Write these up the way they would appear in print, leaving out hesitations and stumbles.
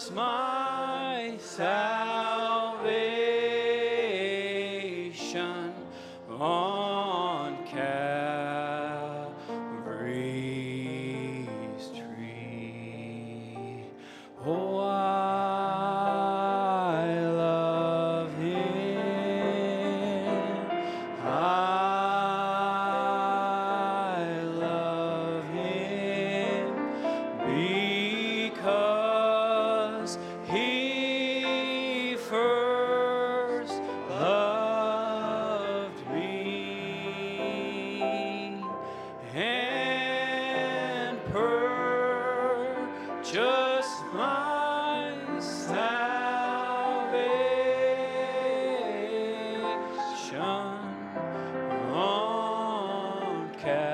just my salvation on Calvary's tree. Oh, I love him. I love him because he first loved me and purchased my salvation on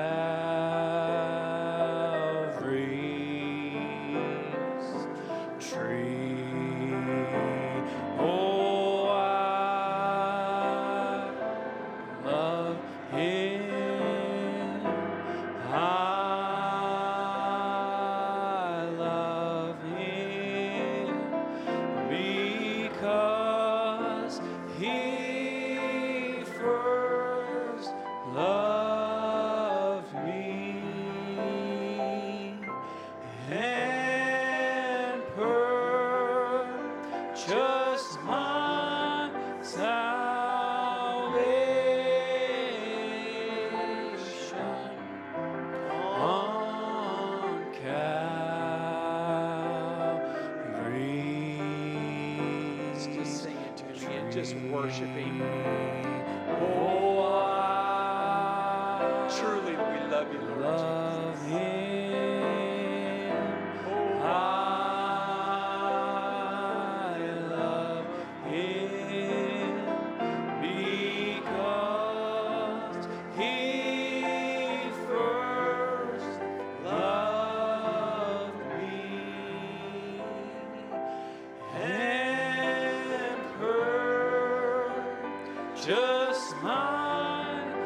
Calvary's tree. Oh, I love him. I love him because he first loved me and purchased my salvation on Calvary's. Just sing it to him again. Just worship him. Oh, I Truly, we love you, Lord love him. I love him because he first loved me and purchased my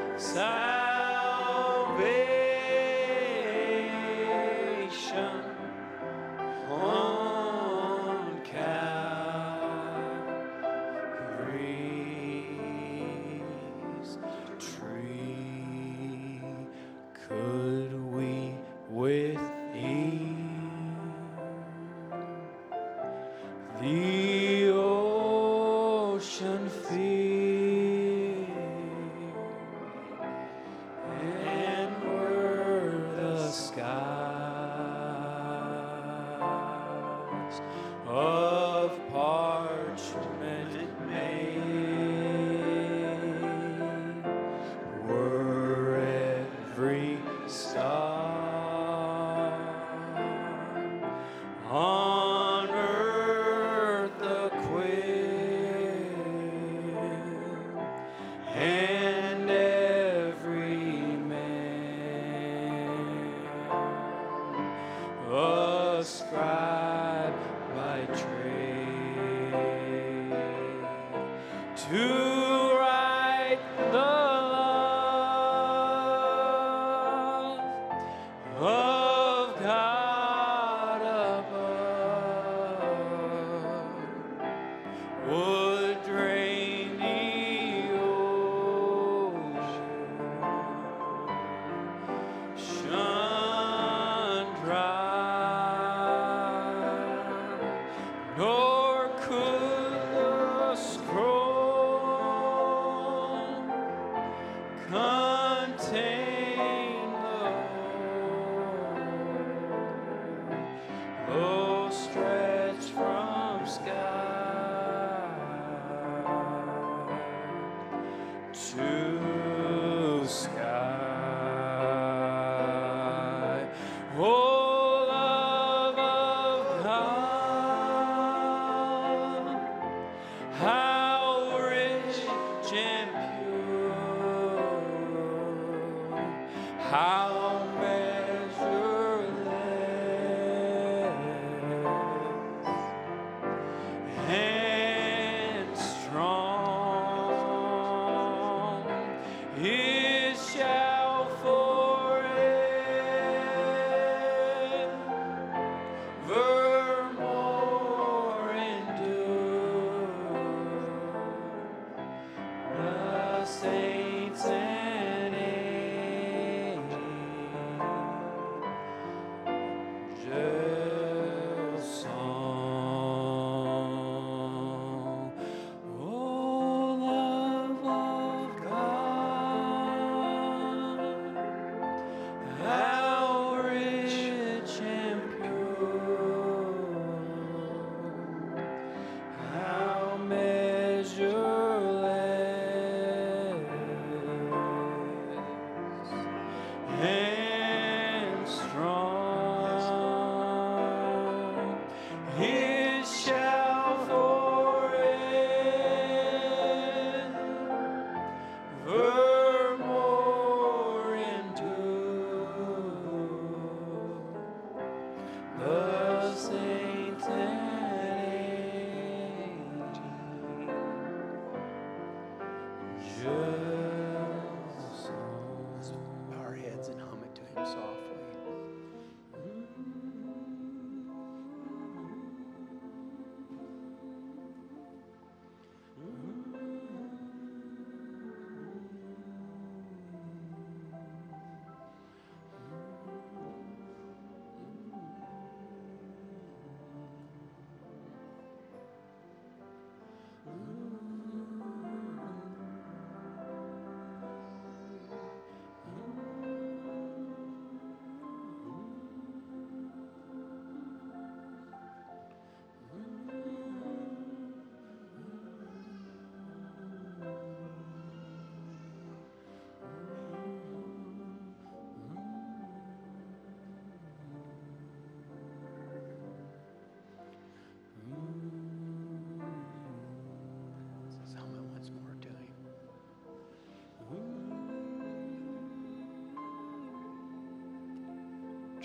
salvation on Calvary's tree. Could we with the ocean fill and were the skies of parchment made, were every star on earth a quill, and every man a scribe by trade to write the love of God above would drain the ocean dry, nor could the scroll contain though stretched from sky to sky. Oh, love of God, how rich and pure, how measureless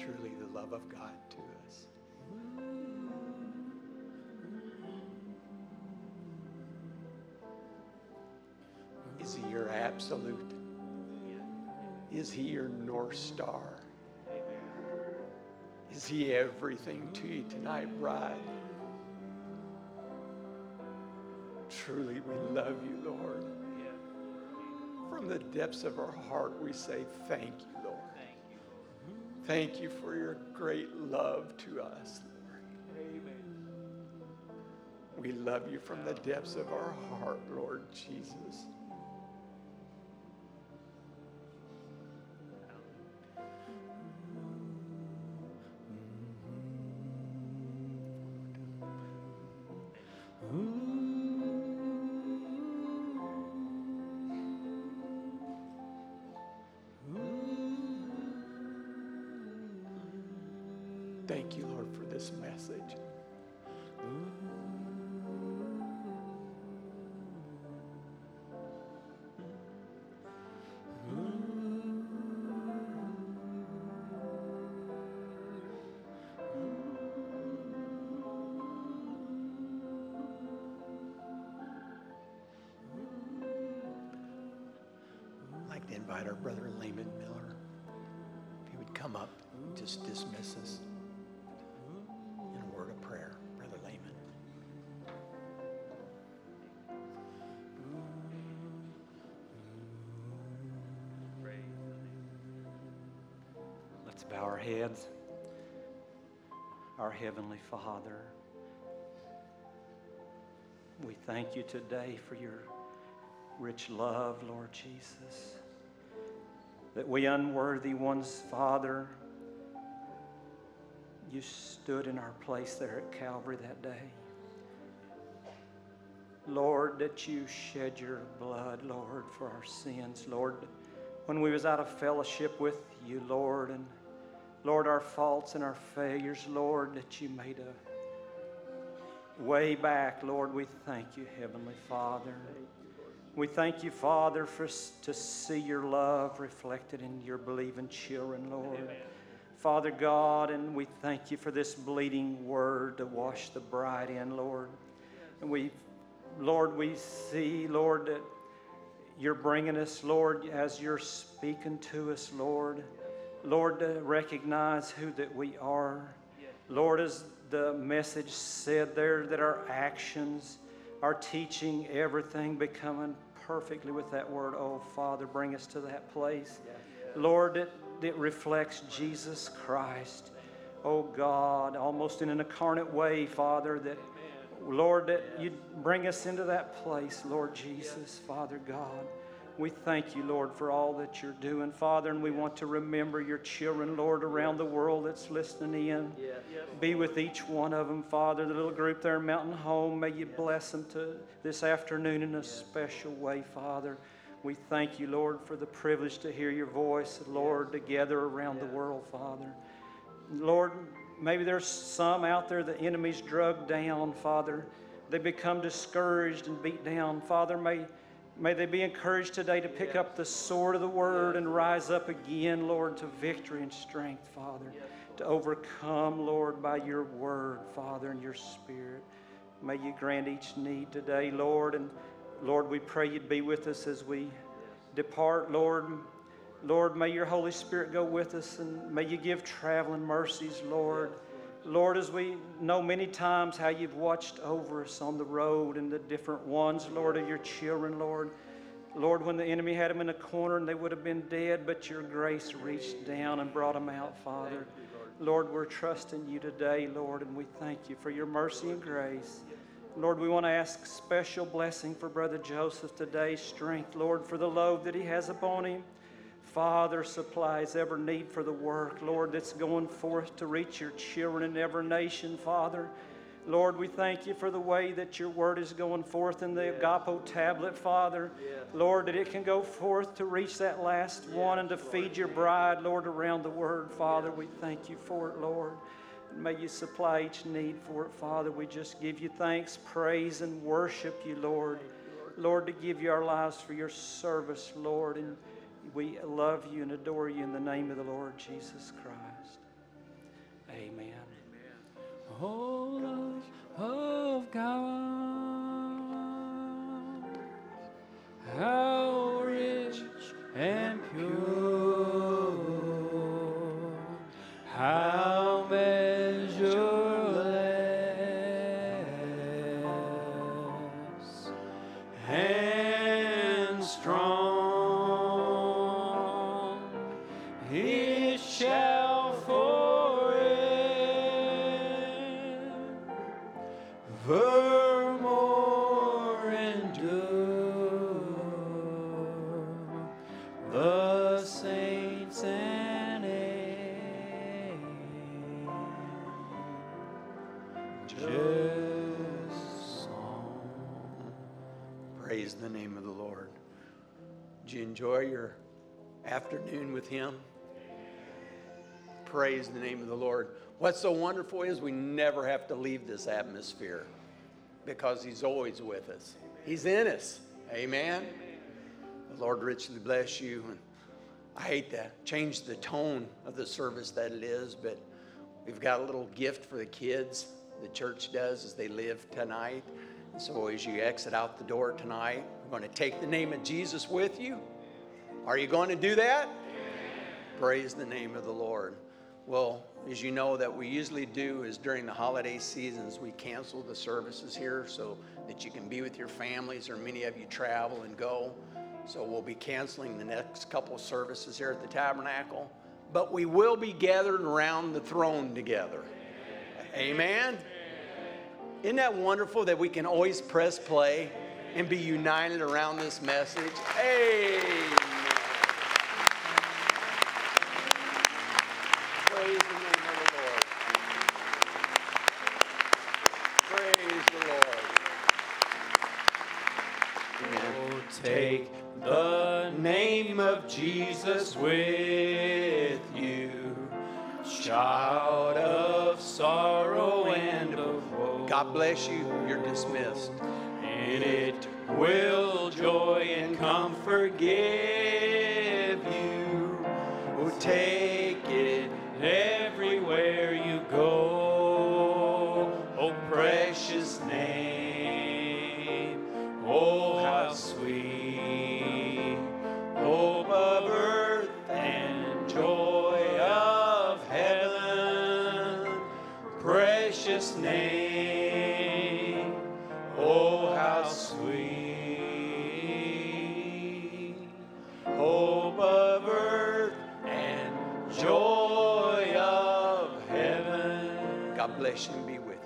truly the love of God to us. Is He your absolute? Is He your North Star? Is He everything to you tonight, bride? Truly, we love you, Lord. From the depths of our heart, we say thank you, Lord. Thank you for your great love to us, Lord. Amen. We love you from the depths of our heart, Lord Jesus. Thank you, Lord, for this message. I'd like to invite our brother Layman Miller, if he would come up and just dismiss us in a word of prayer. Brother Layman. Let's bow our heads. Our Heavenly Father, we thank you today for your rich love, Lord Jesus, that we unworthy ones, Father, you stood in our place there at Calvary that day. Lord, that you shed your blood, Lord, for our sins, Lord, when we was out of fellowship with you, Lord, and Lord, our faults and our failures, Lord, that you made a way back, Lord, we thank you, Heavenly Father. We thank you, Father, to see your love reflected in your believing children, Lord. Amen. Father God, and we thank you for this bleeding word to wash the bride in, Lord. And Lord, we see, Lord, that you're bringing us, Lord, as you're speaking to us, Lord. Lord, to recognize who that we are. Lord, as the message said there, that our actions, our teaching, everything becoming perfectly with that word. Oh, Father, bring us to that place. Lord, that reflects Jesus Christ. Oh, God, almost in an incarnate way, Father, that, Lord, that you bring us into that place, Lord Jesus, Father God. We thank you, Lord, for all that you're doing, Father, and we want to remember your children, Lord, around the world that's listening in. Be with each one of them, Father. The little group there in Mountain Home, may you bless them to this afternoon in a special way, Father. We thank you, Lord, for the privilege to hear your voice, Lord, together around the world, Father. Lord, maybe there's some out there the enemy's drugged down, Father. They become discouraged and beat down. Father, may they be encouraged today to pick up the sword of the word and rise up again, Lord, to victory and strength, Father, to overcome, Lord, by your word, Father, and your spirit. May you grant each need today, Lord, and Lord, we pray you'd be with us as we depart, Lord. Lord, may your Holy Spirit go with us, and may you give traveling mercies, Lord. Lord, as we know many times how you've watched over us on the road and the different ones, Lord, of your children, Lord. Lord, when the enemy had them in a corner and they would have been dead, but your grace reached down and brought them out, Father. Lord, we're trusting you today, Lord, and we thank you for your mercy and grace. Lord, we want to ask special blessing for Brother Joseph today, strength, Lord, for the load that he has upon him. Father, supplies every need for the work, Lord, that's going forth to reach your children in every nation, Father. Lord, we thank you for the way that your word is going forth in the Agapo tablet, Father. Lord, that it can go forth to reach that last one and to feed your bride, Lord, around the word, Father. We thank you for it, Lord. May you supply each need for it, Father. We just give you thanks, praise, and worship you, Lord. Lord, to give you our lives for your service, Lord. And we love you and adore you in the name of the Lord Jesus Christ. Amen. Oh, love of God, how rich and pure, how measureless and strong, it shall forevermore endure. The saints and angels song. Praise the name of the Lord. Did you enjoy your afternoon with Him? Praise the name of the Lord. What's so wonderful is we never have to leave this atmosphere because He's always with us. He's in us. Amen. The Lord richly bless you. And I hate to change the tone of the service that it is, but we've got a little gift for the kids. The church does as they live tonight. And so as you exit out the door tonight, we're going to take the name of Jesus with you. Are you going to do that? Praise the name of the Lord. Well, as you know, that we usually do is during the holiday seasons, we cancel the services here so that you can be with your families, or many of you travel and go. So we'll be canceling the next couple services here at the tabernacle. But we will be gathered around the throne together. Amen? Isn't that wonderful that we can always press play and be united around this message? Amen. Praise the name of the Lord. Praise the Lord. Oh, take the name of Jesus with you, child of sorrow and of woe. God bless you. You're dismissed. In it will joy and comfort give you. Oh, take it everywhere you go. Oh, precious name. Oh, how sweet. Hope of earth and joy of heaven. Precious name. Oh, how sweet. Hope of earth and joy of heaven. God bless you and be with you.